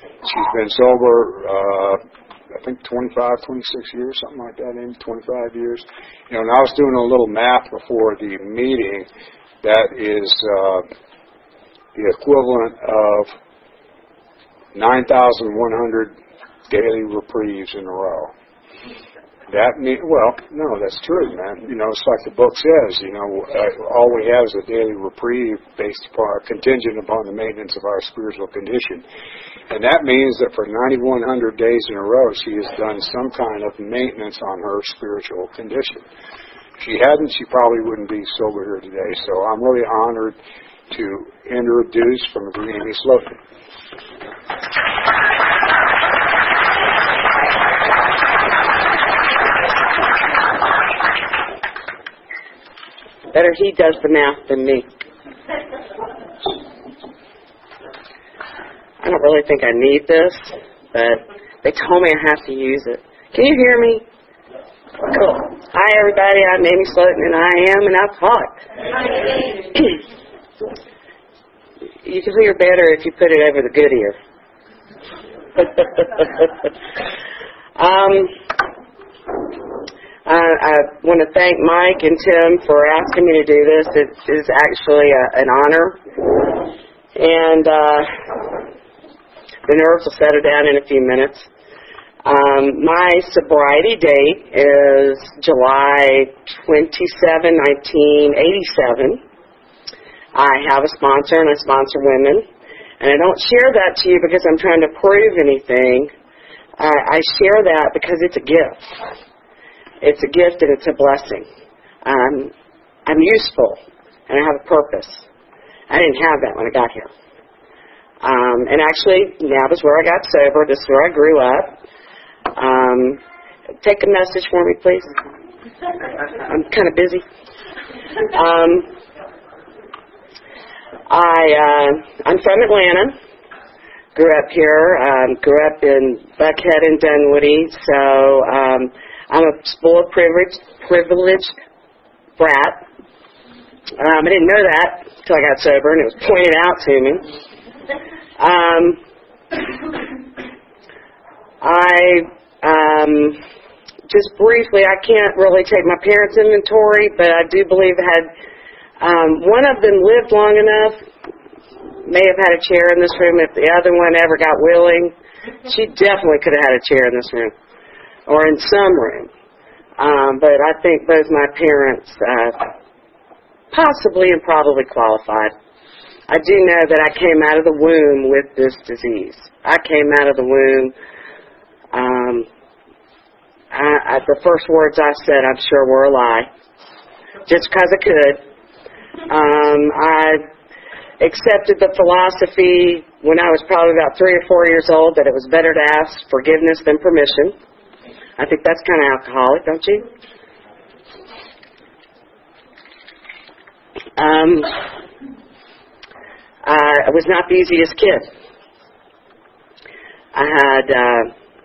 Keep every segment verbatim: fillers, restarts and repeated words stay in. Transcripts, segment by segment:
She's been sober, uh, I think twenty-five, twenty-six years, something like that, in twenty-five years. You know, and I was doing a little math before the meeting. That is uh, the equivalent of nine thousand one hundred daily reprieves in a row. That mean, well, no, that's true, man. You know, it's like the book says, you know, uh, all we have is a daily reprieve based upon, contingent upon the maintenance of our spiritual condition. And that means that for ninety-one hundred days in a row, she has done some kind of maintenance on her spiritual condition. If she hadn't, she probably wouldn't be sober here today. So I'm really honored to introduce from Amy Slotin. Better he does the math than me. I don't really think I need this, but they told me I have to use it. Can you hear me? Cool. Hi, everybody. I'm Amy Slotin, and I am an alcoholic. You can hear better if you put it over the good ear. um... Uh, I want to thank Mike and Tim for asking me to do this. It is actually a, an honor. And uh, the nerves will settle down in a few minutes. Um, my sobriety date is July twenty-seventh, nineteen eighty-seven. I have a sponsor, and I sponsor women. And I don't share that to you because I'm trying to prove anything. Uh, I share that because it's a gift. It's a gift and it's a blessing. Um, I'm useful and I have a purpose. I didn't have that when I got here. Um, and actually, that was where I got sober. This is where I grew up. Um, take a message for me, please. I'm kind of busy. Um, I, uh, I'm from Atlanta. Grew up here. Um, grew up in Buckhead and Dunwoody. So, um, I'm a spoiled, privileged, privileged brat. Um, I didn't know that until I got sober, and it was pointed out to me. Um, I um, just briefly, I can't really take my parents' inventory, but I do believe I had um, one of them lived long enough. May have had a chair in this room. If the other one ever got willing, she definitely could have had a chair in this room. Or in some room. Um, but I think both my parents uh, possibly and probably qualified. I do know that I came out of the womb with this disease. I came out of the womb. Um, I, I, the first words I said, I'm sure, were a lie. Just because I could. Um, I accepted the philosophy when I was probably about three or four years old that it was better to ask forgiveness than permission. I think that's kind of alcoholic, don't you? Um, I was not the easiest kid. I had uh,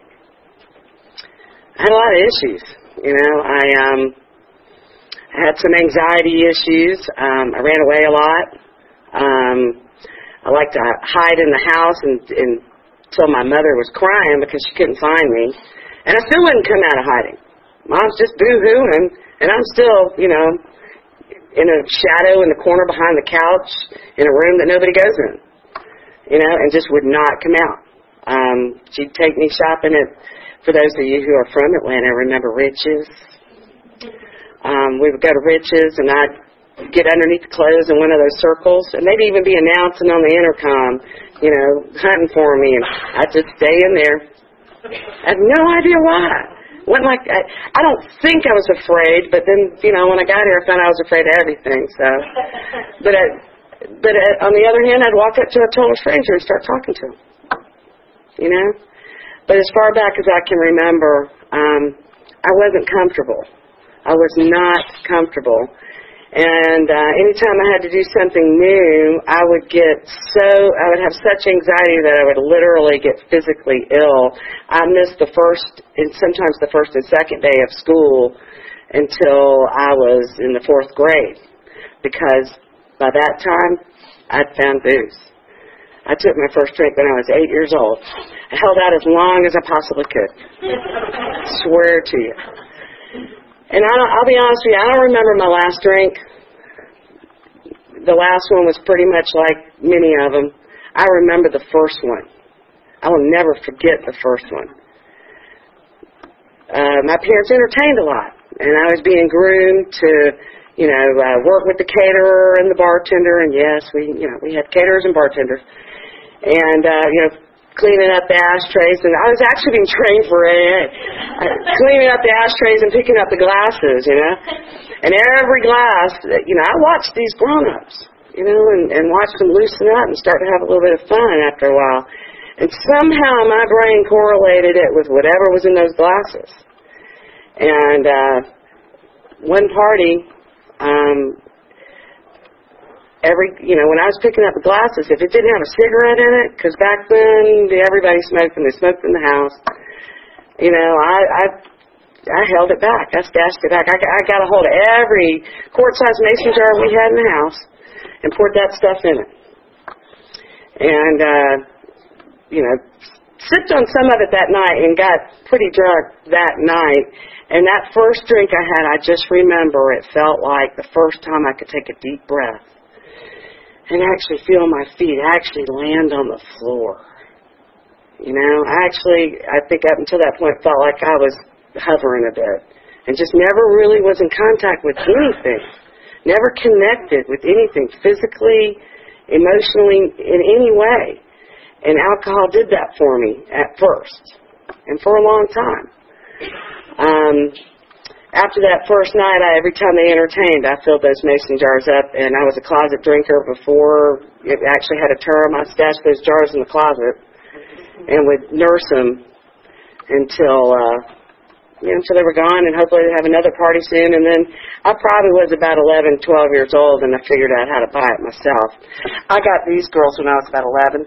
I had a lot of issues. You know, I um, had some anxiety issues. Um, I ran away a lot. Um, I liked to hide in the house and, and until my mother was crying because she couldn't find me. And I still wouldn't come out of hiding. Mom's just boo-hooing, and I'm still, you know, in a shadow in the corner behind the couch in a room that nobody goes in, you know, and just would not come out. Um, she'd take me shopping at, for those of you who are from Atlanta, remember Riches? Um, we would go to Riches, and I'd get underneath the clothes in one of those circles, and they'd even be announcing on the intercom, you know, hunting for me, and I'd just stay in there. I have no idea why. Wasn't like I, I don't think I was afraid, but then you know when I got here, I found I was afraid of everything. So, but I, but I, on the other hand, I'd walk up to a total stranger and start talking to him. You know, but as far back as I can remember, um, I wasn't comfortable. I was not comfortable. And uh, anytime I had to do something new, I would get so, I would have such anxiety that I would literally get physically ill. I missed the first, and sometimes the first and second day of school until I was in the fourth grade. Because by that time, I'd found booze. I took my first drink when I was eight years old. I held out as long as I possibly could. I swear to you. And I don't, I'll be honest with you, I don't remember my last drink. The last one was pretty much like many of them. I remember the first one. I will never forget the first one. Uh, my parents entertained a lot, and I was being groomed to, you know, uh, work with the caterer and the bartender. And yes, we, you know, we had caterers and bartenders, and uh, you know, cleaning up the ashtrays. And I was actually being trained for A A, uh, cleaning up the ashtrays and picking up the glasses, you know. And every glass, you know, I watched these grown-ups, you know, and, and watched them loosen up and start to have a little bit of fun after a while. And somehow my brain correlated it with whatever was in those glasses. And uh, one party, um, every, you know, when I was picking up the glasses, if it didn't have a cigarette in it, because back then everybody smoked and they smoked in the house, you know, I, I, I held it back. I stashed it back. I, I got a hold of every quart-sized mason jar we had in the house and poured that stuff in it. And, uh, you know, sipped on some of it that night and got pretty drunk that night. And that first drink I had, I just remember it felt like the first time I could take a deep breath and actually feel my feet actually land on the floor. You know, I actually, I think up until that point felt like I was hovering a bit and just never really was in contact with anything, never connected with anything physically, emotionally, in any way. And alcohol did that for me at first and for a long time. Um, after that first night, I, every time they entertained, I filled those mason jars up, and I was a closet drinker before it actually had a term. I stashed those jars in the closet and would nurse them until, uh, you know, until they were gone, and hopefully they'd have another party soon. And then I probably was about eleven, twelve years old, and I figured out how to buy it myself. I got these girls when I was about eleven.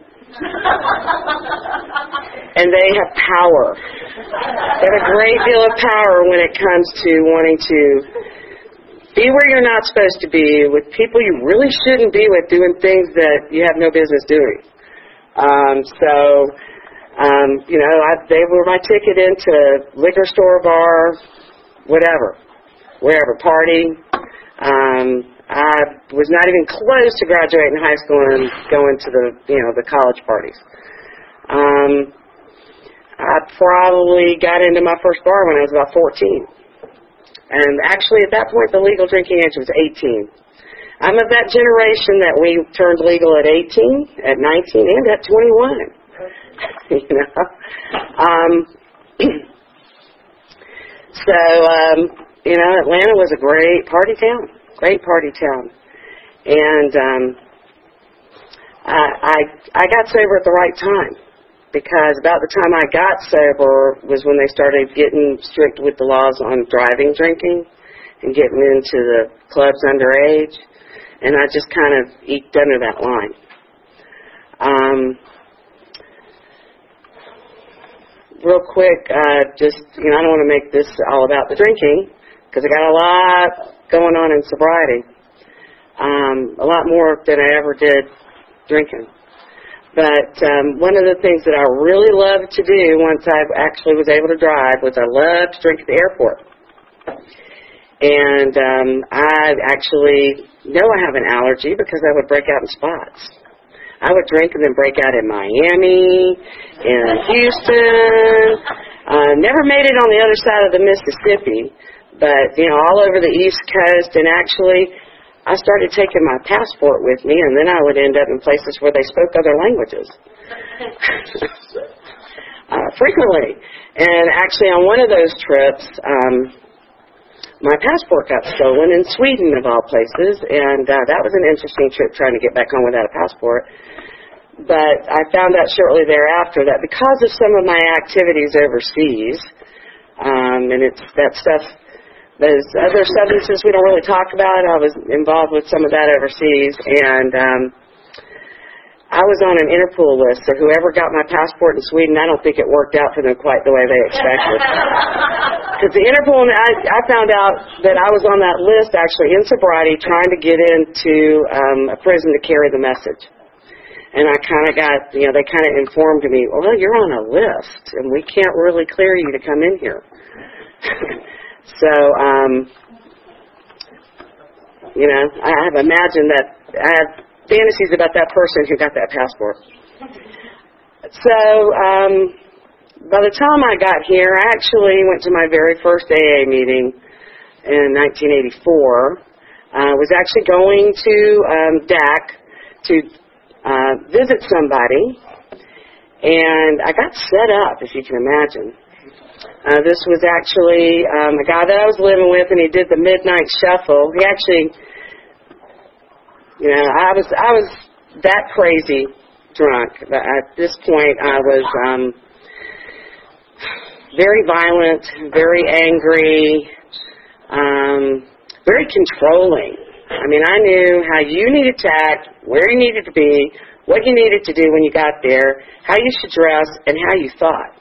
And they have power. They have a great deal of power when it comes to wanting to be where you're not supposed to be, with people you really shouldn't be with, doing things that you have no business doing. Um, so, um, you know, I, they were my ticket into liquor store, bar, whatever, wherever, party. Um, I was not even close to graduating high school and going to the, you know, the college parties. Um, I probably got into my first bar when I was about fourteen. And actually at that point the legal drinking age was eighteen. I'm of that generation that we turned legal at eighteen, at nineteen, and at twenty-one. You know? Um, so, um, you know, Atlanta was a great party town. Great party town. And um, I, I I got sober at the right time, because about the time I got sober was when they started getting strict with the laws on driving drinking and getting into the clubs underage, and I just kind of eked under that line. Um, real quick, uh, just, you know, I don't want to make this all about the drinking, because I got a lot going on in sobriety, um, a lot more than I ever did drinking. But um, one of the things that I really loved to do once I actually was able to drive was I loved to drink at the airport. And um, I actually know I have an allergy because I would break out in spots. I would drink and then break out in Miami, in Houston. Uh, never made it on the other side of the Mississippi. But, you know, all over the East Coast, and actually I started taking my passport with me, and then I would end up in places where they spoke other languages. uh, frequently. And actually on one of those trips, um, my passport got stolen in Sweden, of all places, and uh, that was an interesting trip, trying to get back home without a passport. But I found out shortly thereafter that because of some of my activities overseas, um, and it's that stuff, those other substances we don't really talk about, I was involved with some of that overseas, and um, I was on an Interpol list, so whoever got my passport in Sweden, I don't think it worked out for them quite the way they expected. Because the Interpol, I, I found out that I was on that list actually in sobriety trying to get into um, a prison to carry the message. And I kind of got, you know, they kind of informed me, well, you're on a list, and we can't really clear you to come in here. So, um, you know, I have imagined that, I have fantasies about that person who got that passport. So, um, by the time I got here, I actually went to my very first A A meeting in nineteen eighty-four. I uh, was actually going to um, D A C to uh, visit somebody, and I got set up, if you can imagine. Uh, this was actually um, a guy that I was living with, and he did the midnight shuffle. He actually, you know, I was I was that crazy drunk. At this point, I was um, very violent, very angry, um, very controlling. I mean, I knew how you needed to act, where you needed to be, what you needed to do when you got there, how you should dress, and how you thought.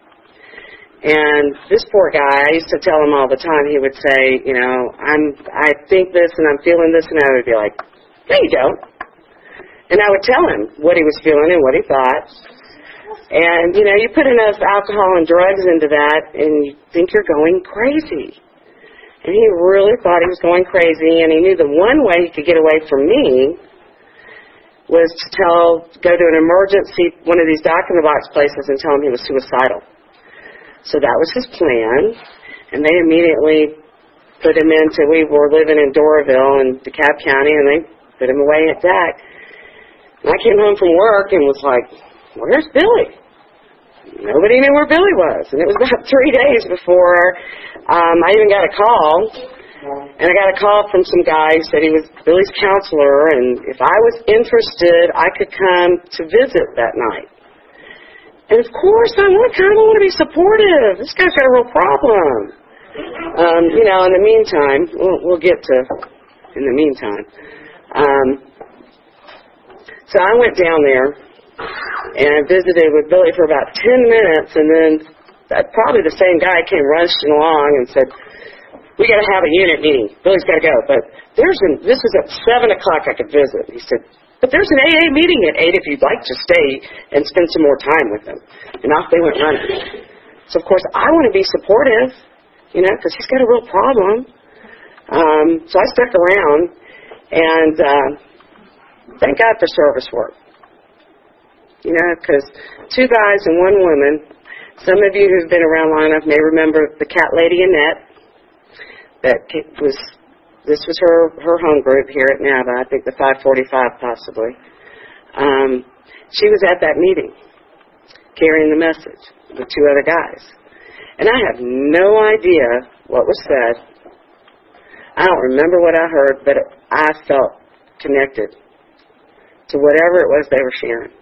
And this poor guy, I used to tell him all the time, he would say, you know, I'm, I think this and I'm feeling this, and I would be like, no, you don't. And I would tell him what he was feeling and what he thought. And, you know, you put enough alcohol and drugs into that, and you think you're going crazy. And he really thought he was going crazy, and he knew the one way he could get away from me was to tell, go to an emergency, one of these doc-in-the-box places, and tell him he was suicidal. So that was his plan, and they immediately put him into, we were living in Doraville in DeKalb County, and they put him away at D A C. And I came home from work and was like, where's Billy? Nobody knew where Billy was. And it was about three days before um, I even got a call. And I got a call from some guy who said he was Billy's counselor, and if I was interested, I could come to visit that night. And of course, I want, kind of want to be supportive. This guy's got a real problem. Um, you know, in the meantime, we'll, we'll get to, in the meantime. Um, so I went down there and visited with Billy for about ten minutes, and then uh, probably the same guy came rushing along and said, we got to have a unit meeting. Billy's got to go. But there's an, this is at seven o'clock I could visit. He said, but there's an A A meeting at eight if you'd like to stay and spend some more time with him. And off they went running. So, of course, I want to be supportive, you know, because he's got a real problem. Um, so I stuck around, and uh, thank God for service work. You know, because two guys and one woman, some of you who've been around long enough may remember the cat lady Annette. That was, this was her, her home group here at NAVA, I think the five forty-five possibly. Um, she was at that meeting carrying the message with two other guys. And I have no idea what was said. I don't remember what I heard, but I felt connected to whatever it was they were sharing.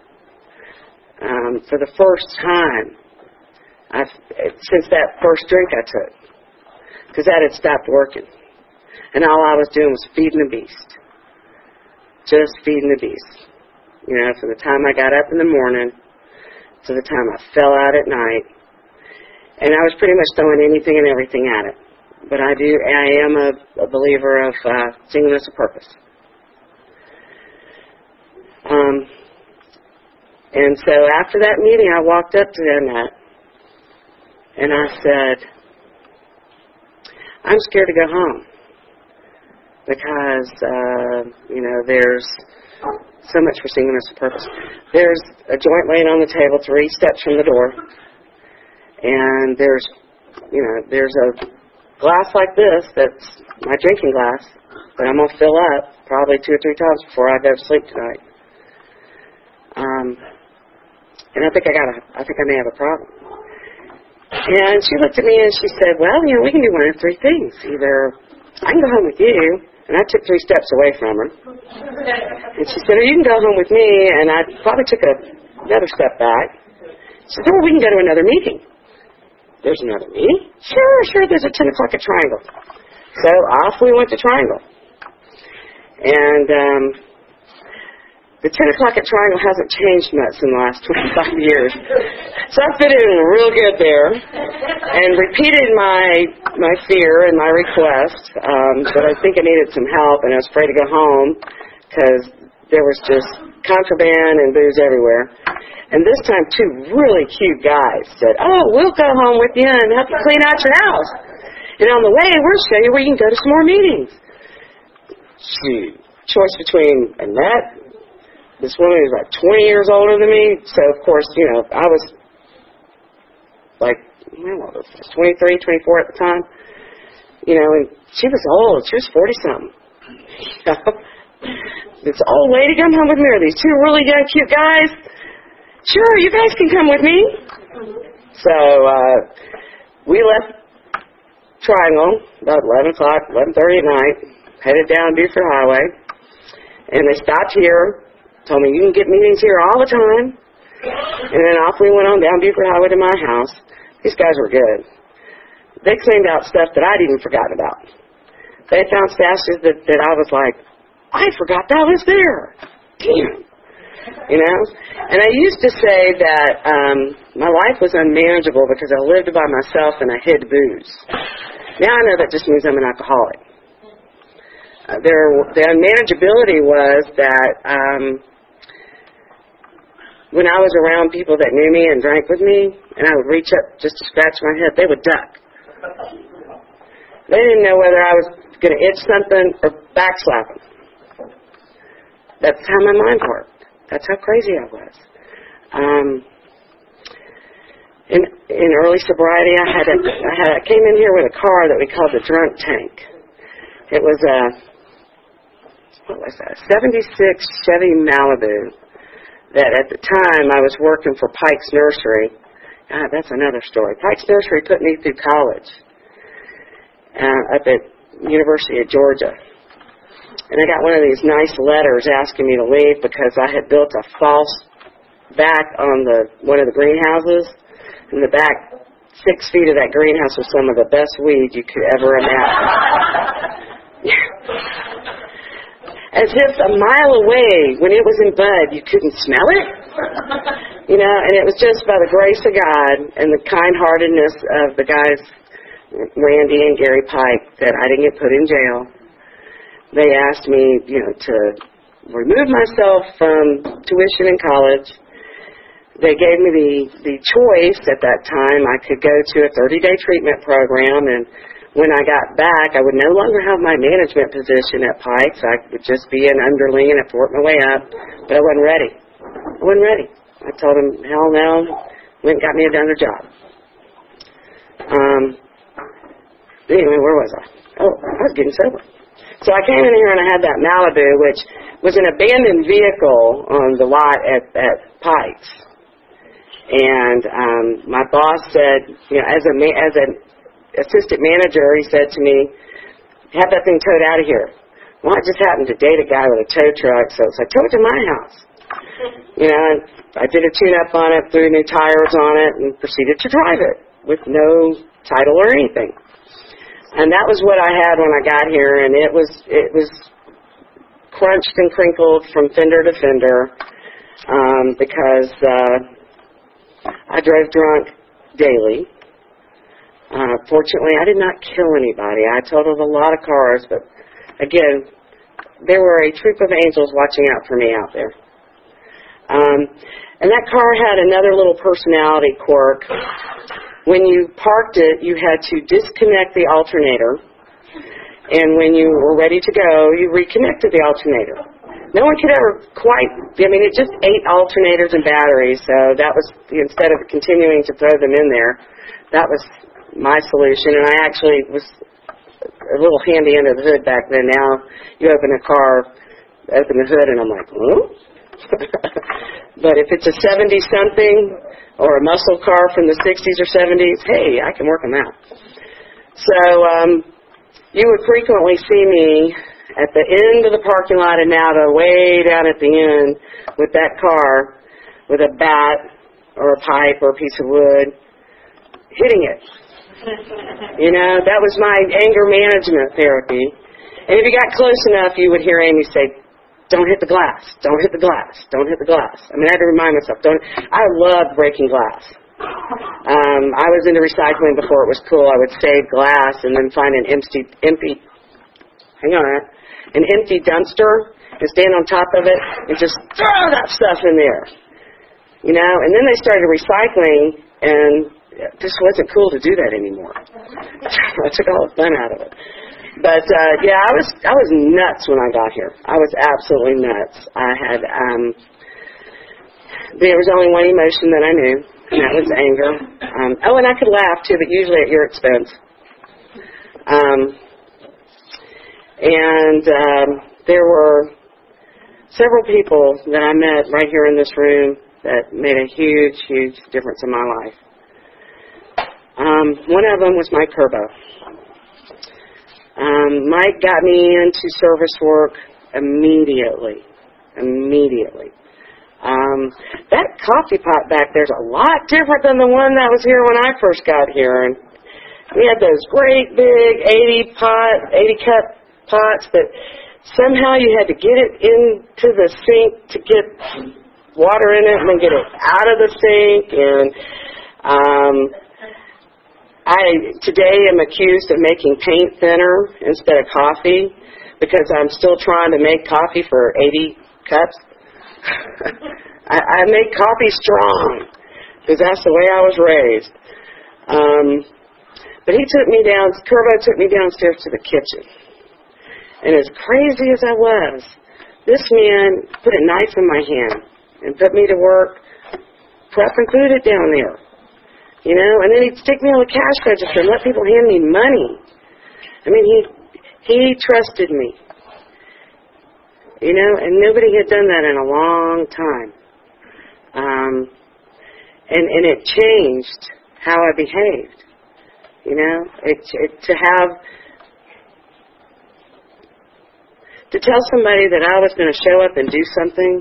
Um, for the first time, I've, since that first drink I took, because that had stopped working. And all I was doing was feeding the beast. Just feeding the beast. You know, from the time I got up in the morning to the time I fell out at night. And I was pretty much throwing anything and everything at it. But I do, I am a, a believer of uh, singleness of purpose. Um, and so after that meeting, I walked up to Annette, and I said, I'm scared to go home because, uh, you know, there's so much for singleness of purpose. There's a joint laying on the table three steps from the door, and there's, you know, there's a glass like this that's my drinking glass that I'm going to fill up probably two or three times before I go to sleep tonight. Um, and I think I got a, I think I may have a problem. And she looked at me and she said, well, you know, we can do one of three things. Either I can go home with you, and I took three steps away from her. And she said, or you can go home with me, and I probably took a, another step back. She said, or we can go to another meeting. There's another meeting? Sure, sure, there's a ten o'clock at Triangle. So off we went to Triangle. And um, the ten o'clock at Triangle hasn't changed much in the last twenty-five years. So I fit in real good there and repeated my my fear and my request um, that I think I needed some help and I was afraid to go home because there was just contraband and booze everywhere. And this time, two really cute guys said, oh, we'll go home with you and help you clean out your house. And on the way, we'll show you where you can go to some more meetings. Shoot. Choice between Annette, this woman who's like twenty years older than me. So, of course, you know, I was like, I don't know, twenty-three, twenty-four at the time. You know, and she was old. She was forty-something. This old lady come home with me, or these two really young, cute guys. Sure, you guys can come with me. So uh, we left Triangle about eleven o'clock, eleven thirty at night, headed down Buford Highway, and they stopped here, told me you can get meetings here all the time, and then off we went on down Buford Highway to my house. These guys were good. They cleaned out stuff that I'd even forgotten about. They found stashes that, that I was like, I forgot that was there. Damn. You know? And I used to say that um, my life was unmanageable because I lived by myself and I hid booze. Now I know that just means I'm an alcoholic. Uh, there, the unmanageability was that um, when I was around people that knew me and drank with me, and I would reach up just to scratch my head, they would duck. They didn't know whether I was going to itch something or backslap them. That's how my mind worked. That's how crazy I was. Um, in in early sobriety, I had a I had I came in here with a car that we called the drunk tank. It was a what was that? seventy-six Chevy Malibu. That at the time I was working for Pike's Nursery. God, that's another story. Pike's Nursery put me through college uh, up at University of Georgia. And I got one of these nice letters asking me to leave because I had built a false back on the one of the greenhouses. In the back six feet of that greenhouse was some of the best weed you could ever imagine. As if a mile away, when it was in bud, you couldn't smell it. You know, and it was just by the grace of God and the kind-heartedness of the guys, Randy and Gary Pike, that I didn't get put in jail. They asked me, you know, to remove myself from tuition in college. They gave me the, the choice at that time. I could go to a thirty-day treatment program, and when I got back, I would no longer have my management position at Pike's. I would just be an underling and have to work my way up, but I wasn't ready. I wasn't ready. I told them, hell no, went and got me another job. Um, anyway, where was I? Oh, I was getting sober. So I came in here and I had that Malibu, which was an abandoned vehicle on the lot at, at Pike's. And um, my boss said, you know, as a ma- as an assistant manager, he said to me, have that thing towed out of here. Well, I just happened to date a guy with a tow truck, so I towed it to my house. You know, and I did a tune-up on it, threw new tires on it, and proceeded to drive it with no title or anything. And that was what I had when I got here, and it was it was crunched and crinkled from fender to fender um, because uh, I drove drunk daily. Uh, fortunately, I did not kill anybody. I totaled a lot of cars, but again, there were a troop of angels watching out for me out there. Um, and that car had another little personality quirk. When you parked it, you had to disconnect the alternator, and when you were ready to go, you reconnected the alternator. No one could ever quite, I mean, it just ate alternators and batteries, so that was, instead of continuing to throw them in there, that was my solution, and I actually was a little handy under the hood back then. Now you open a car, open the hood, and I'm like, hmm? But if it's a seventy-something or a muscle car from the sixties or seventies, hey, I can work them out. So um, you would frequently see me at the end of the parking lot in Napa, way down at the end, with that car, with a bat or a pipe or a piece of wood, hitting it. You know, that was my anger management therapy. And if you got close enough, you would hear Amy say, don't hit the glass, don't hit the glass, don't hit the glass. I mean, I had to remind myself, don't. I loved breaking glass. Um, I was into recycling before it was cool. I would save glass and then find an empty, empty, hang on, an empty dumpster and stand on top of it and just throw that stuff in there. You know, and then they started recycling, and it just wasn't cool to do that anymore. I took all the fun out of it. But uh, yeah, I was I was nuts when I got here. I was absolutely nuts. I had um, there was only one emotion that I knew, and that was anger. Um, oh, and I could laugh too, but usually at your expense. Um, and um, there were several people that I met right here in this room that made a huge, huge difference in my life. Um, one of them was Mike Kerbo. Um, Mike got me into service work immediately. Immediately. Um, that coffee pot back there's a lot different than the one that was here when I first got here. And we had those great big eighty pot, eighty cup pots that somehow you had to get it into the sink to get water in it and then get it out of the sink. And um, I today am accused of making paint thinner instead of coffee because I'm still trying to make coffee for eighty cups. I, I make coffee strong because that's the way I was raised. Um, but he took me down, Kerbo took me downstairs to the kitchen. And as crazy as I was, this man put a knife in my hand and put me to work prepping food down there. You know, and then he'd stick me on the cash register and let people hand me money. I mean, he he trusted me. You know, and nobody had done that in a long time. Um, and, and it changed how I behaved. You know, it, it, to have, to tell somebody that I was going to show up and do something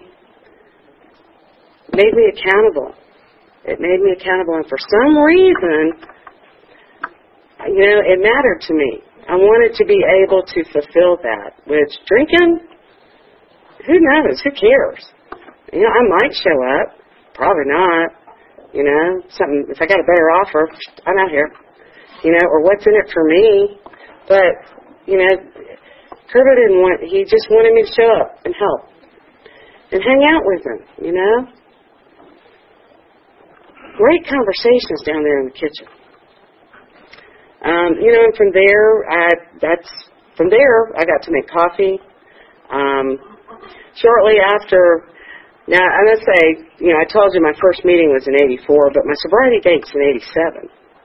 made me accountable. It made me accountable, and for some reason, you know, it mattered to me. I wanted to be able to fulfill that. Which, drinking, who knows? Who cares? You know, I might show up. Probably not. You know, something. If I got a better offer, I'm out here. You know, or what's in it for me? But you know, Kerbo didn't want. He just wanted me to show up and help and hang out with him. You know, great conversations down there in the kitchen. Um, you know, and from there, I that's from there I got to make coffee. Um, shortly after. Now, I'm going to say, you know, I told you my first meeting was in eighty-four, but my sobriety date's in eighty-seven.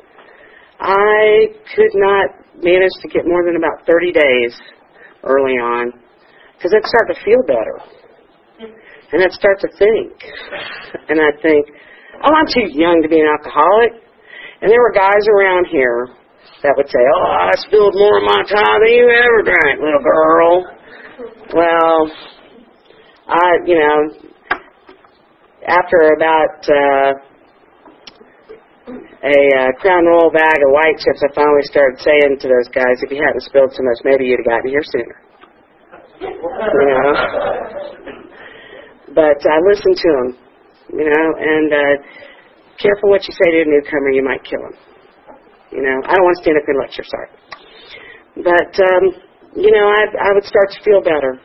I could not manage to get more than about thirty days early on because I'd start to feel better. And I'd start to think. And I'd think, oh, I'm too young to be an alcoholic. And there were guys around here that would say, oh, I spilled more of my time than you ever drank, little girl. Well, I, you know, after about uh, a uh, Crown Royal bag of white chips, I finally started saying to those guys, if you hadn't spilled so much, maybe you'd have gotten here sooner. You know? But I listened to them, you know, and uh, careful what you say to a newcomer, you might kill him. You know, I don't want to stand up and lecture, sorry. But, um, you know, I, I would start to feel better.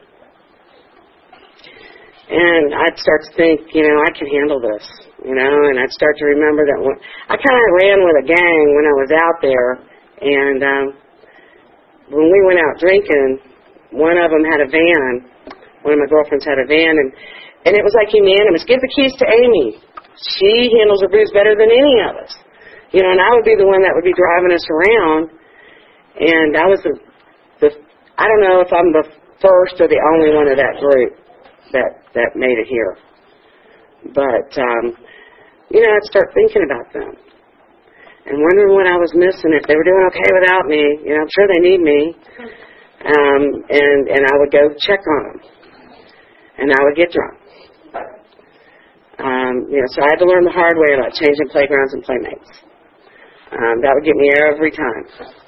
And I'd start to think, you know, I can handle this, you know, and I'd start to remember that when, I kind of ran with a gang when I was out there, and um, when we went out drinking, one of them had a van, one of my girlfriends had a van, and, and it was like unanimous, give the keys to Amy. She handles her booze better than any of us. You know, and I would be the one that would be driving us around, and I was the, the I don't know if I'm the first or the only one of that group that that made it here. But, um, you know, I'd start thinking about them and wondering what I was missing, if they were doing okay without me. You know, I'm sure they need me. Um, and, and I would go check on them. And I would get drunk. Um, you know, so I had to learn the hard way about changing playgrounds and playmates. Um, that would get me every time.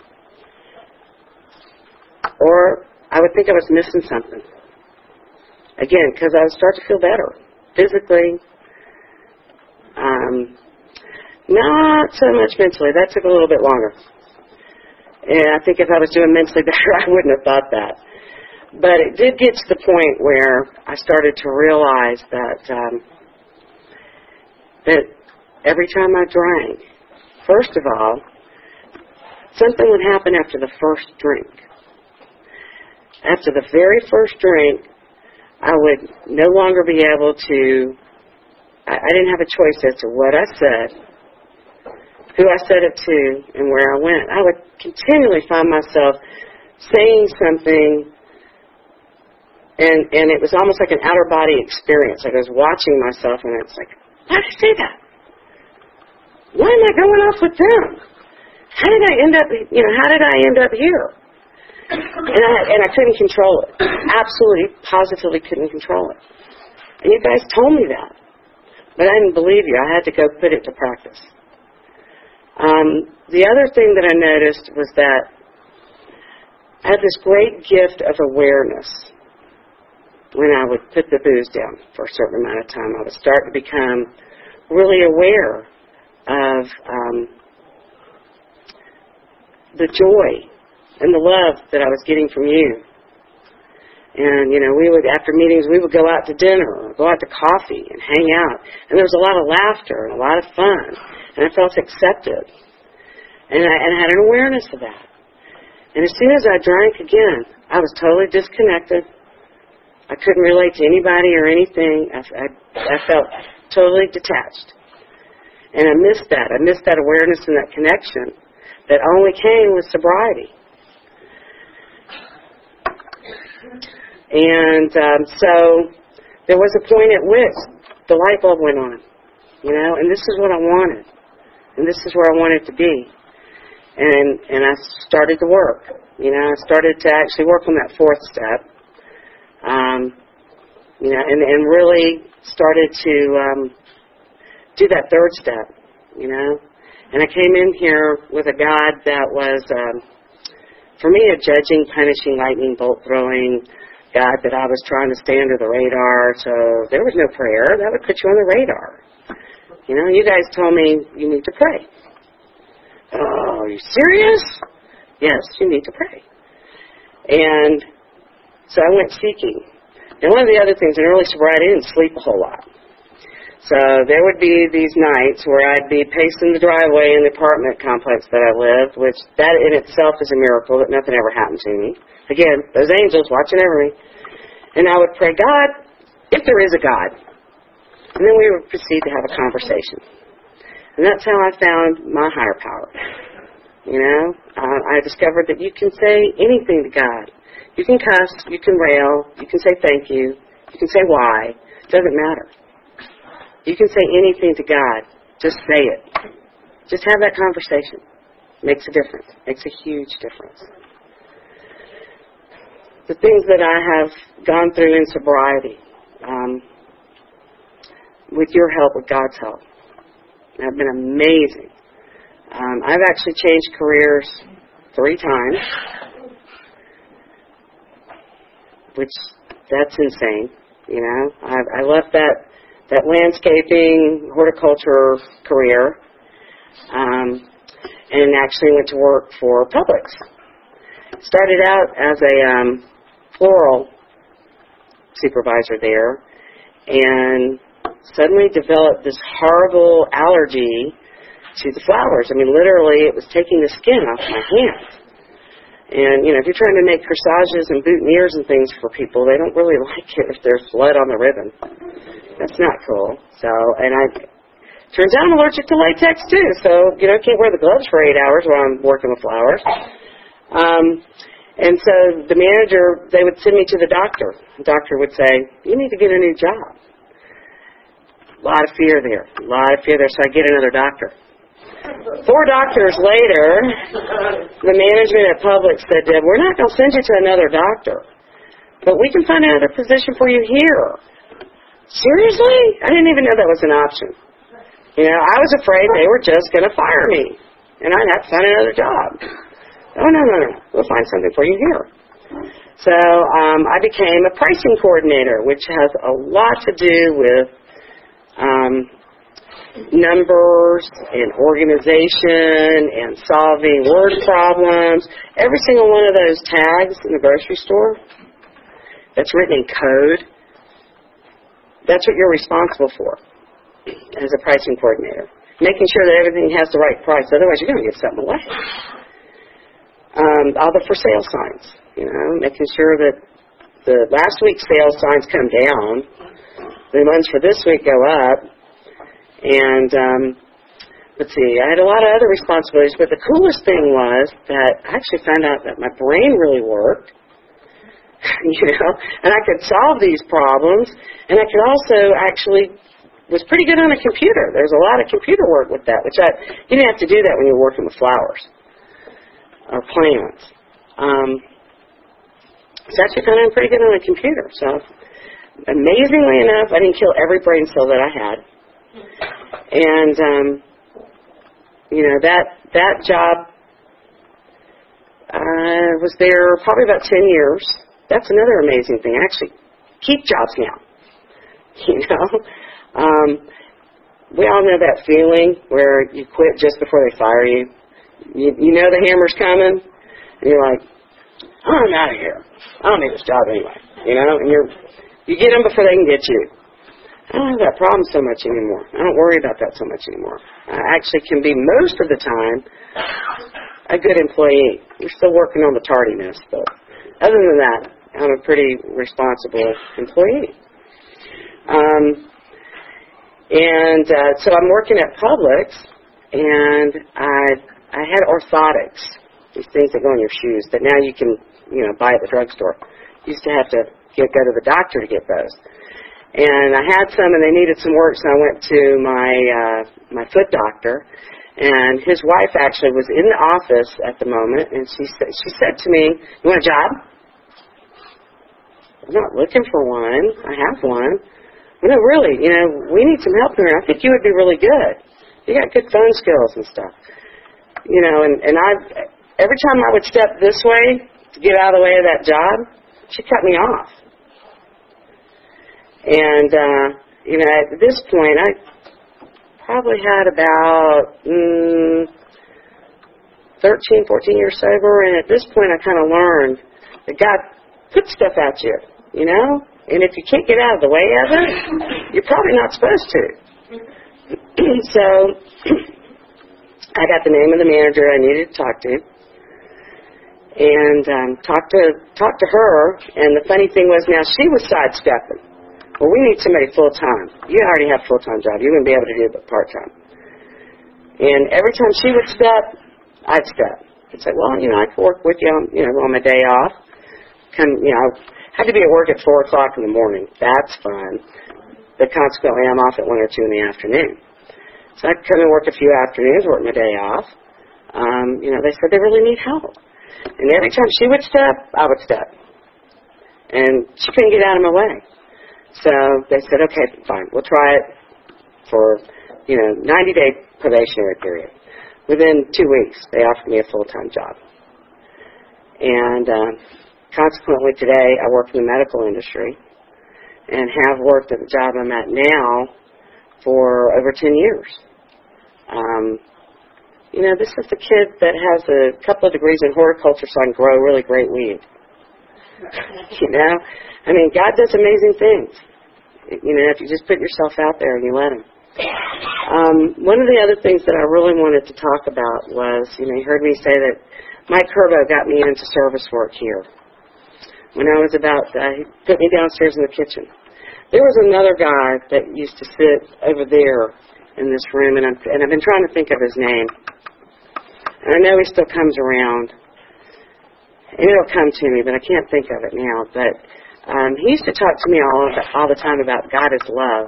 Or I would think I was missing something. Again, because I would start to feel better physically. Um, not so much mentally. That took a little bit longer. And I think if I was doing mentally better, I wouldn't have thought that. but it did get to the point where I started to realize that um, that every time I drank, first of all, something would happen after the first drink. After the very first drink, I would no longer be able to, I, I didn't have a choice as to what I said, who I said it to, and where I went. I would continually find myself saying something, and and it was almost like an outer body experience. Like I was watching myself, and it's like, why did I say that? Why am I going off with them? How did I end up, you know, how did I end up here? And I, and I couldn't control it. Absolutely, positively couldn't control it. And you guys told me that. But I didn't believe you. I had to go put it to practice. Um, the other thing that I noticed was that I had this great gift of awareness when I would put the booze down for a certain amount of time. I would start to become really aware of um, the joy and the love that I was getting from you. And, you know, we would, after meetings, we would go out to dinner or go out to coffee and hang out. And there was a lot of laughter and a lot of fun. And I felt accepted. And I, and I had an awareness of that. And as soon as I drank again, I was totally disconnected. I couldn't relate to anybody or anything. I, I, I felt totally detached. And I missed that. I missed that awareness and that connection that only came with sobriety. And um, so there was a point at which the light bulb went on, you know, and this is what I wanted, and this is where I wanted to be. And and I started to work, you know, I started to actually work on that fourth step, um, you know, and, and really started to um, do that third step, you know. And I came in here with a God that was, um, for me, a judging, punishing, lightning bolt throwing God that I was trying to stay under the radar. So there was no prayer. That would put you on the radar. You know, you guys told me you need to pray. Oh, are you serious? Yes, you need to pray. And so I went seeking. And one of the other things, in early sobriety, I didn't sleep a whole lot. So there would be these nights where I'd be pacing the driveway in the apartment complex that I lived, which that in itself is a miracle that nothing ever happened to me. Again, those angels watching over me. And I would pray, God, if there is a God. And then we would proceed to have a conversation. And that's how I found my higher power. You know, uh, I discovered that you can say anything to God. You can cuss, you can rail, you can say thank you, you can say why. It doesn't matter. You can say anything to God. Just say it. Just have that conversation. Makes a difference. Makes a huge difference. The things that I have gone through in sobriety, um, with your help, with God's help, have been amazing. Um, I've actually changed careers three times, which that's insane. You know, I, I left that. that landscaping, horticulture career, um, and actually went to work for Publix. Started out as a um, floral supervisor there, and suddenly developed this horrible allergy to the flowers. I mean, literally, it was taking the skin off my hands. And, you know, if you're trying to make corsages and boutonnieres and things for people, they don't really like it if there's blood on the ribbon. That's not cool. So, and I, turns out I'm allergic to latex too, so, you know, I can't wear the gloves for eight hours while I'm working with flowers. Um, and so the manager, they would send me to the doctor. The doctor would say, you need to get a new job. A lot of fear there. A lot of fear there, so I get another doctor. Four doctors later, the management at Publix said, Deb, we're not going to send you to another doctor, but we can find another position for you here. Seriously? I didn't even know that was an option. You know, I was afraid they were just going to fire me, and I'd have to find another job. Oh, no, no, no. We'll find something for you here. So um, I became a pricing coordinator, which has a lot to do with um, numbers and organization and solving word problems. Every single one of those tags in the grocery store, that's written in code, that's what you're responsible for as a pricing coordinator. Making sure that everything has the right price, otherwise you're going to give something away. Um, all the for sale signs, you know, making sure that the last week's sales signs come down, the ones for this week go up, and um, let's see, I had a lot of other responsibilities, but the coolest thing was that I actually found out that my brain really worked. You know, and I could solve these problems, and I could also actually was pretty good on a computer. There's a lot of computer work with that, which I you didn't have to do that when you're working with flowers or plants. Um, so I actually found I'm pretty good on a computer. So amazingly enough, I didn't kill every brain cell that I had, and um, you know that that job I uh, was there probably about ten years. That's another amazing thing. I actually keep jobs now. You know, um, we all know that feeling where you quit just before they fire you. You, you know the hammer's coming, and you're like, oh, I'm out of here. I don't need this job anyway. You know, and you're you get them before they can get you. I don't have that problem so much anymore. I don't worry about that so much anymore. I actually can be most of the time a good employee. We're still working on the tardiness, but other than that, I'm a pretty responsible employee. Um, and uh, so I'm working at Publix, and I I had orthotics, these things that go in your shoes that now you can you know buy at the drugstore. You used to have to get, go to the doctor to get those. And I had some, and they needed some work, so I went to my uh, my foot doctor. And his wife actually was in the office at the moment, and she said she said to me, "You want a job?" I'm not looking for one. I have one. Well, no, really, you know, we need some help here. I think you would be really good. You got good phone skills and stuff. You know, and, and I, every time I would step this way to get out of the way of that job, she cut me off. And, uh, you know, at this point, I probably had about mm, thirteen, fourteen years sober, and at this point I kind of learned that God puts stuff at you. You know? And if you can't get out of the way of it, you're probably not supposed to. So I got the name of the manager I needed to talk to. And um, talked to talked to her. And the funny thing was now she was sidestepping. Well, we need somebody full-time. You already have a full-time job. You wouldn't be able to do it part-time. And every time she would step, I'd step. I'd say, well, you know, I could work with you on, you know, on my day off. Come, you know, had to be at work at four o'clock in the morning. That's fun. But consequently, I'm off at one or two in the afternoon. So I'd come and work a few afternoons, work my day off. Um, you know, they said they really need help. And every time she would step, I would step. And she couldn't get out of my way. So they said, okay, fine, we'll try it for, you know, ninety-day probationary period. Within two weeks, they offered me a full-time job. And uh, consequently, today, I work in the medical industry and have worked at the job I'm at now for over ten years. Um, you know, this is the kid that has a couple of degrees in horticulture so I can grow really great weed. You know? I mean, God does amazing things. You know, if you just put yourself out there and you let Him. Um, one of the other things that I really wanted to talk about was, you know, you heard me say that Mike Curbo got me into service work here. When I was about, uh, he put me downstairs in the kitchen. There was another guy that used to sit over there in this room, and, I'm, and I've been trying to think of his name. And I know he still comes around. And it'll come to me, but I can't think of it now. But um, he used to talk to me all, of the, all the time about God is love.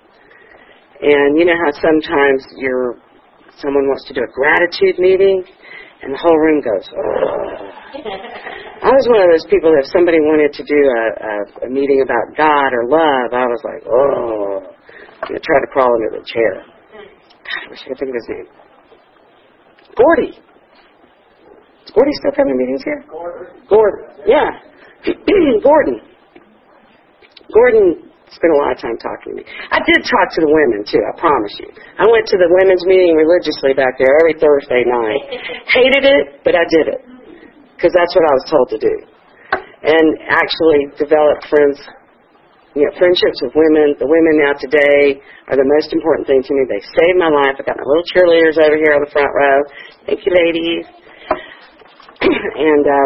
And you know how sometimes you're, someone wants to do a gratitude meeting, and the whole room goes, oh. I was one of those people that if somebody wanted to do a, a, a meeting about God or love, I was like, oh. I'm going to try to crawl under the chair. God, I wish I could think of his name. Gordy. Is Gordy still coming to meetings here? Gordon. Gordon, yeah. Gordon. Gordon spent a lot of time talking to me. I did talk to the women, too, I promise you. I went to the women's meeting religiously back there every Thursday night. Hated it, but I did it. Because that's what I was told to do. and actually developed friends, you know, friendships with women. The women now today are the most important thing to me. They saved my life. I got my little cheerleaders over here on the front row. Thank you, ladies. and um,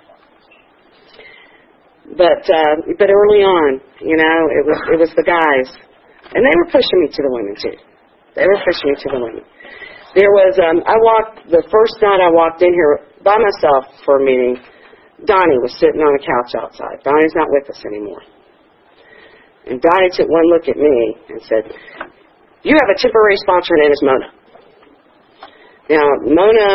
but uh, but early on, you know, it was it was the guys, and they were pushing me to the women too. They were pushing me to the women. There was, um, I walked, the first night I walked in here by myself for a meeting, Donnie was sitting on a couch outside. Donnie's not with us anymore. And Donnie took one look at me and said, "You have a temporary sponsor, her name is Mona." Now, Mona,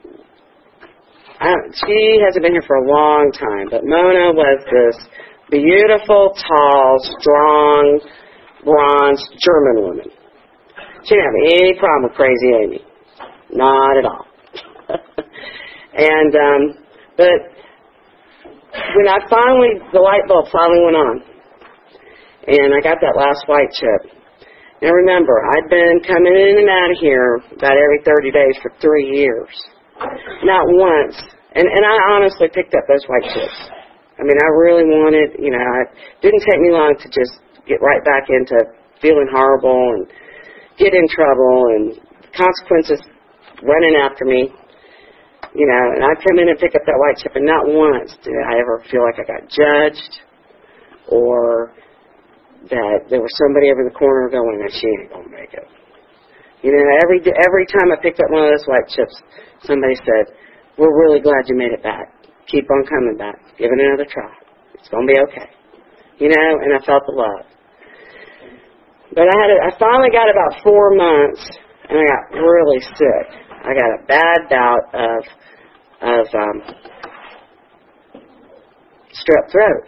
I, she hasn't been here for a long time, but Mona was this beautiful, tall, strong, bronzed German woman. She didn't have any problem with Crazy Amy. Not at all. and, um, but when I finally, the light bulb finally went on, and I got that last white chip. Now remember, I'd been coming in and out of here about every thirty days for three years. Not once. And, and I honestly picked up those white chips. I mean, I really wanted, you know, it didn't take me long to just get right back into feeling horrible and get in trouble and consequences running after me, you know, and I'd come in and pick up that white chip, and not once did I ever feel like I got judged or that there was somebody over the corner going, she ain't going to make it. You know, every, every time I picked up one of those white chips, somebody said, "We're really glad you made it back. Keep on coming back. Give it another try. It's going to be okay." You know, and I felt the love. But I had a, I finally got about four months, and I got really sick. I got a bad bout of of um, strep throat.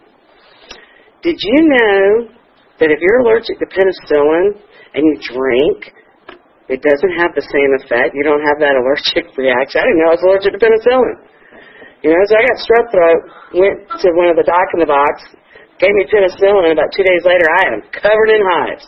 Did you know that if you're allergic to penicillin and you drink, it doesn't have the same effect? You don't have that allergic reaction. I didn't know I was allergic to penicillin. You know, so I got strep throat, went to one of the doc in the box, gave me penicillin, and about two days later, I am covered in hives.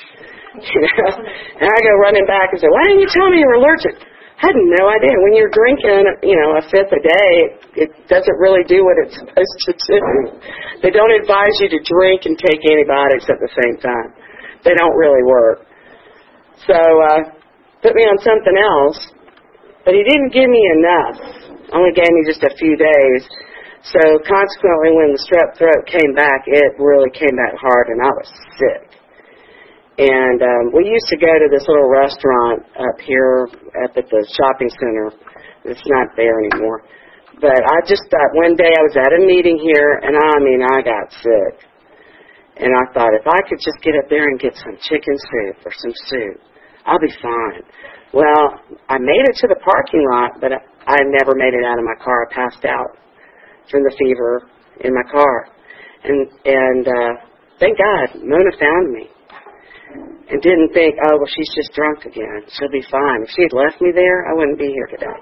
You know, and I go running back and say, "Why didn't you tell me you were allergic?" I had no idea. When you're drinking, you know, a fifth a day, it doesn't really do what it's supposed to do. They don't advise you to drink and take antibiotics at the same time. They don't really work. So, uh, put me on something else, but he didn't give me enough. Only gave me just a few days. So consequently, when the strep throat came back, it really came back hard, and I was sick. And um, we used to go to this little restaurant up here up at the shopping center. It's not there anymore. But I just thought one day I was at a meeting here, and I mean, I got sick. And I thought, if I could just get up there and get some chicken soup or some soup, I'll be fine. Well, I made it to the parking lot, but I, I never made it out of my car. I passed out from the fever in my car. And and uh, thank God, Mona found me. And didn't think, "Oh, well, she's just drunk again. She'll be fine." If she had left me there, I wouldn't be here today.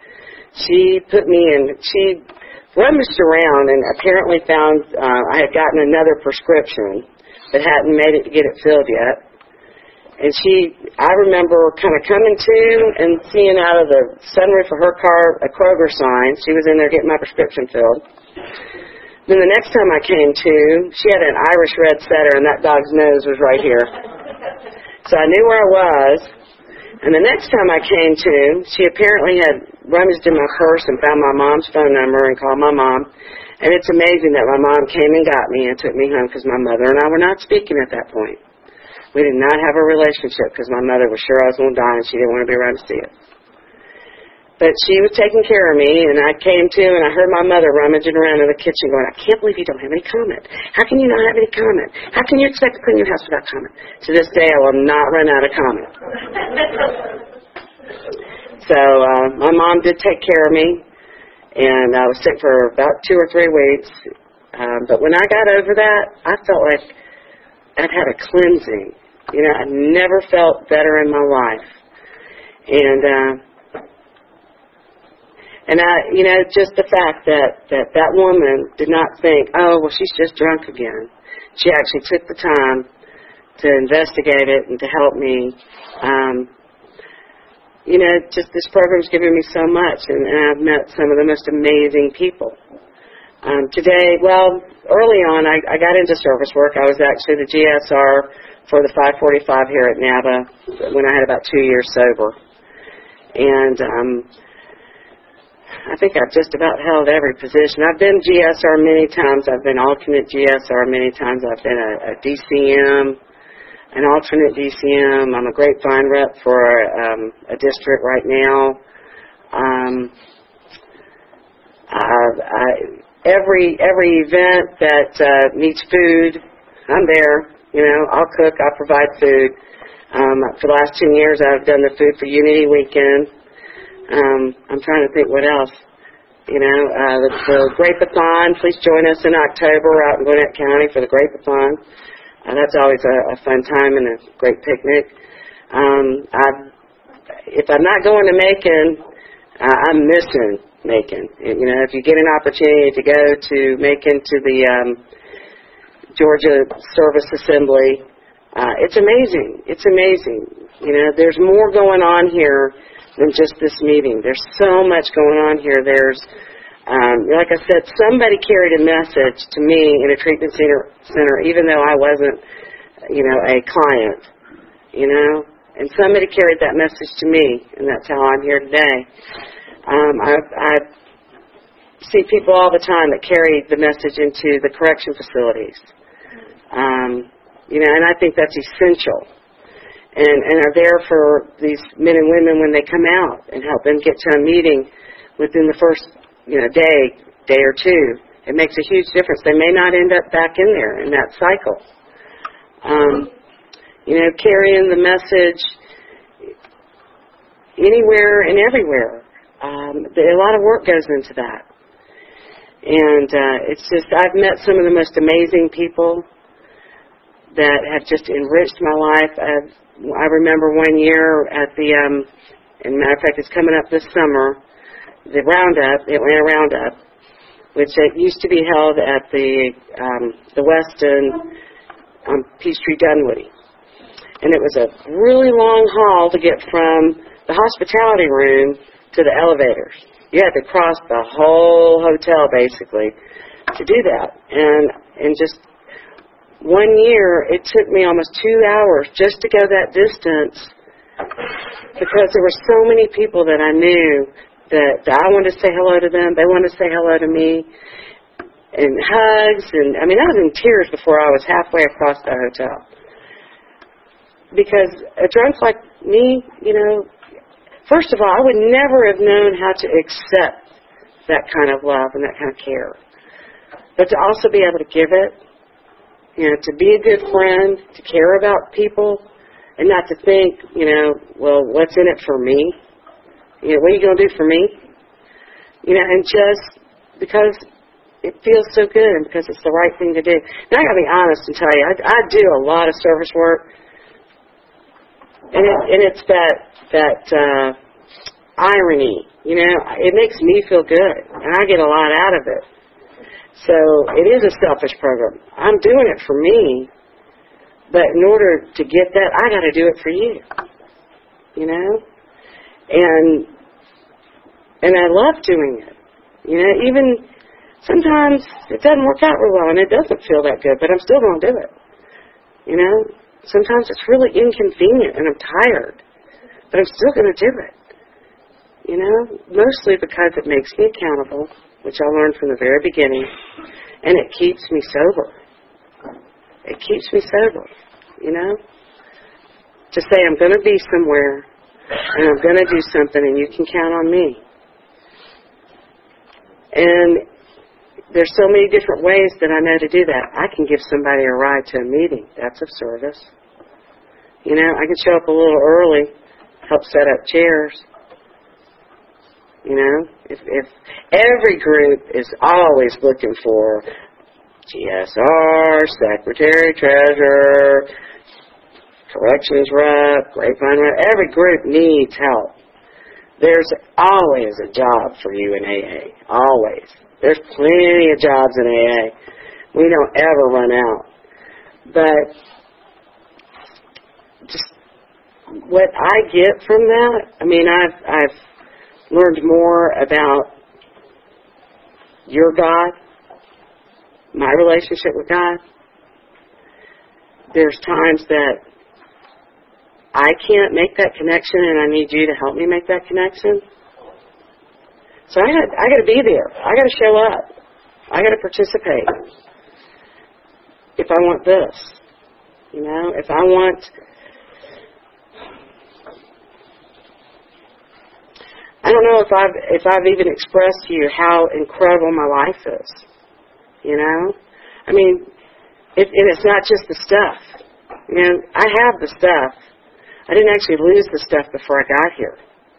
She put me in, she rummaged around and apparently found uh, I had gotten another prescription but hadn't made it to get it filled yet. And she, I remember kind of coming to and seeing out of the sunroof of her car a Kroger sign. She was in there getting my prescription filled. Then the next time I came to, she had an Irish red setter, and that dog's nose was right here. So I knew where I was. And the next time I came to, she apparently had rummaged in my purse and found my mom's phone number and called my mom. And it's amazing that my mom came and got me and took me home because my mother and I were not speaking at that point. We did not have a relationship because my mother was sure I was going to die and she didn't want to be around to see it. But she was taking care of me, and I came to, and I heard my mother rummaging around in the kitchen going, "I can't believe you don't have any comment. How can you not have any comment? How can you expect to clean your house without comment?" To this day, I will not run out of comment. So uh, my mom did take care of me, and I was sick for about two or three weeks. Um, but when I got over that, I felt like I'd had a cleansing. You know, I never felt better in my life. And... Uh, And, I, you know, just the fact that, that that woman did not think, "Oh, well, she's just drunk again." She actually took the time to investigate it and to help me. Um, you know, just this program's given me so much, and, and I've met some of the most amazing people. Um, today, well, early on, I, I got into service work. I was actually the G S R for the five forty-five here at NABA when I had about two years sober. And um, I think I've just about held every position. I've been G S R many times. I've been alternate G S R many times. I've been a, a D C M, an alternate D C M. I'm a grapevine rep for um, a district right now. Um, I, I, every every event that uh, needs food, I'm there. You know, I'll cook. I'll provide food. Um, for the last ten years, I've done the Food for Unity weekend. Um, I'm trying to think what else. You know, uh, the, the Grape-a-thon. Please join us in October out in Gwinnett County for the Grape-a-thon. Uh, that's always a, a fun time and a great picnic. Um, I've, if I'm not going to Macon, uh, I'm missing Macon. You know, if you get an opportunity to go to Macon to the um, Georgia Service Assembly, uh, it's amazing. It's amazing. You know, there's more going on here than just this meeting. There's so much going on here. There's, um, like I said, somebody carried a message to me in a treatment center, center, even though I wasn't, you know, a client, you know, and somebody carried that message to me, and that's how I'm here today. Um, I, I see people all the time that carry the message into the correction facilities. Um, you know, and I think that's essential, and, and are there for these men and women when they come out and help them get to a meeting within the first, you know, day, day or two. It makes a huge difference. They may not end up back in there in that cycle. Um, you know, carrying the message anywhere and everywhere. Um, a lot of work goes into that. And uh, it's just, I've met some of the most amazing people that have just enriched my life. I've, I remember one year at the, um, and matter of fact, it's coming up this summer, the Roundup, the Atlanta Roundup, which it used to be held at the um, the Westin on Peachtree Dunwoody. And it was a really long haul to get from the hospitality room to the elevators. You had to cross the whole hotel, basically, to do that. And and just one year, it took me almost two hours just to go that distance because there were so many people that I knew that, that I wanted to say hello to them. They wanted to say hello to me. And hugs. And I mean, I was in tears before I was halfway across the hotel. Because a drunk like me, you know, first of all, I would never have known how to accept that kind of love and that kind of care. But to also be able to give it, you know, to be a good friend, to care about people, and not to think, you know, well, what's in it for me? You know, what are you going to do for me? You know, and just because it feels so good and because it's the right thing to do. Now, I got to be honest and tell you, I, I do a lot of service work, and, it, and it's that, that uh, irony, you know, it makes me feel good, and I get a lot out of it. So it is a selfish program. I'm doing it for me, but in order to get that, I got to do it for you, you know? And and I love doing it. You know, even sometimes it doesn't work out real well, and it doesn't feel that good, but I'm still going to do it. You know? Sometimes it's really inconvenient, and I'm tired, but I'm still going to do it. You know? Mostly because it makes me accountable, which I learned from the very beginning, and it keeps me sober. It keeps me sober, you know? To say I'm going to be somewhere, and I'm going to do something, and you can count on me. And there's so many different ways that I know to do that. I can give somebody a ride to a meeting. That's of service. You know, I can show up a little early, help set up chairs. You know, if, if every group is always looking for G S R, secretary, treasurer, corrections rep, grapevine rep, every group needs help. There's always a job for you in A A. Always. There's plenty of jobs in A A. We don't ever run out. But just what I get from that, I mean, I've, I've learned more about your God my relationship with God, there's times that I can't make that connection, and I need you to help me make that connection. So I got I got to be there. I got to show up. I got to participate. If I want this, you know, if I want, I don't know if I've if I've even expressed to you how incredible my life is. You know, I mean, it, and it's not just the stuff. You know, I have the stuff. I didn't actually lose the stuff before I got here.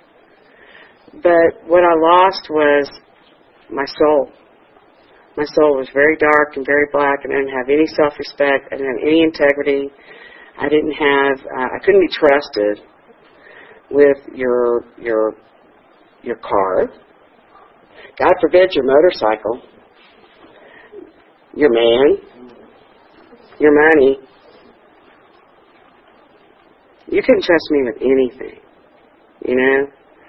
But what I lost was my soul. My soul was very dark and very black, and I didn't have any self-respect. I didn't have any integrity. I didn't have, uh, I couldn't be trusted with your, your, your car. God forbid your motorcycle, your man, your money. You couldn't trust me with anything, you know.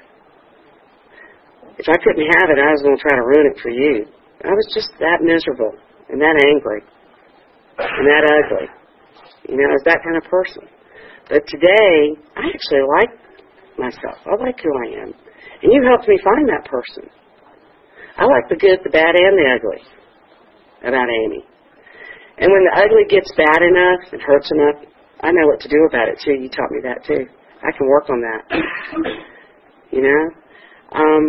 If I couldn't have it, I was going to try to ruin it for you. I was just that miserable and that angry and that ugly. You know, I was that kind of person. But today, I actually like myself. I like who I am. And you helped me find that person. I like the good, the bad, and the ugly about Amy. And when the ugly gets bad enough and hurts enough, I know what to do about it, too. You taught me that, too. I can work on that. You know? Um...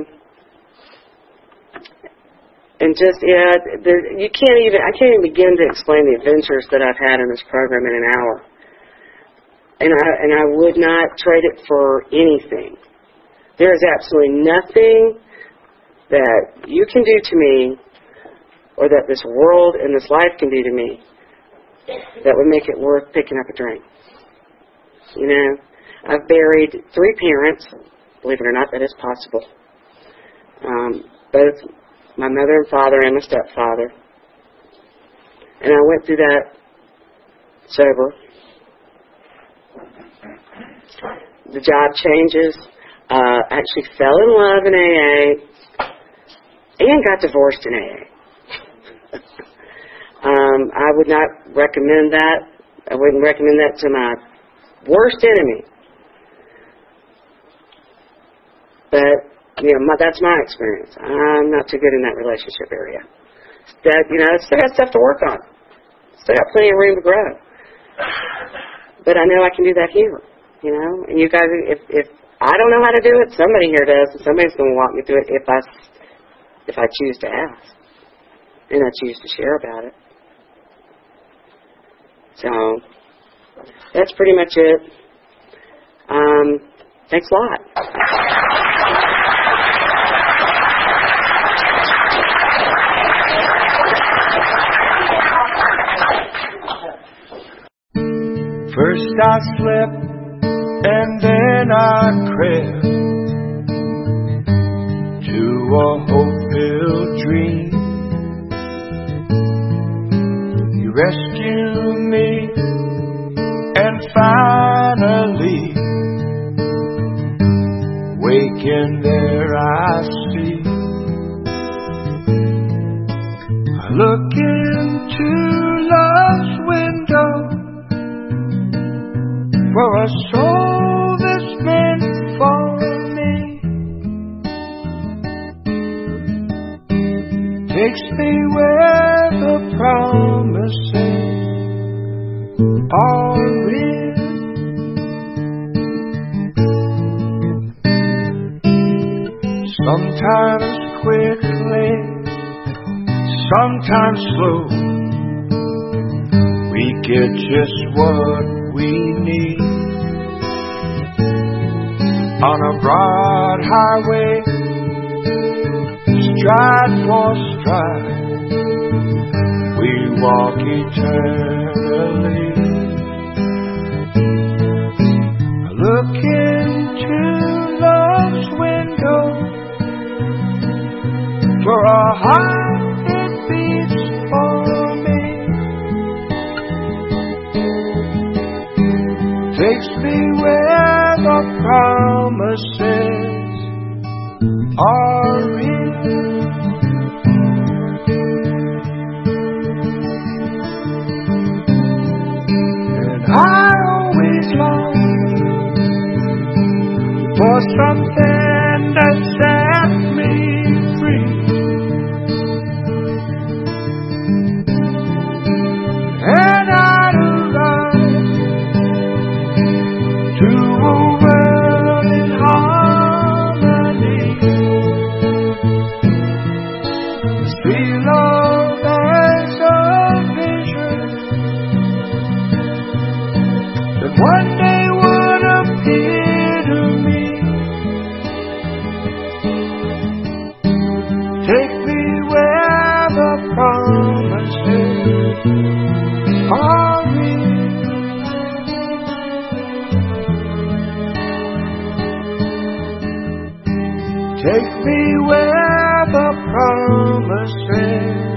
And just, yeah, there, you can't even, I can't even begin to explain the adventures that I've had in this program in an hour. And I, and I would not trade it for anything. There is absolutely nothing that you can do to me or that this world and this life can do to me that would make it worth picking up a drink. You know, I've buried three parents. Believe it or not, that is possible. Um, both my mother and father and my stepfather. And I went through that sober. The job changes. Uh, actually fell in love in A A and got divorced in A A. um, I would not recommend that. I wouldn't recommend that to my worst enemy. But You know, my, that's my experience. I'm not too good in that relationship area. That, you know, still got stuff to work on. Still got plenty of room to grow. But I know I can do that here, you know. And you guys, if if I don't know how to do it, somebody here does, and somebody's going to walk me through it if I if I choose to ask and I choose to share about it. So that's pretty much it. Um, thanks a lot. First I slept and then I crept to a hope-filled dream. You rescued me and finally waking there I see. I look into love's window for a soul that's meant for me. Takes me where the promises are real. Sometimes quickly, sometimes slow, we get just what we need. On a broad highway, stride for stride, we walk eternally. I look into love's window for a heart that beats for me. Takes me where the promises are real. something that set me free. And I'd run to a world in harmony. Sweet love as a vision that one day would appear to me. Take me where the promises are real. Take me where the promises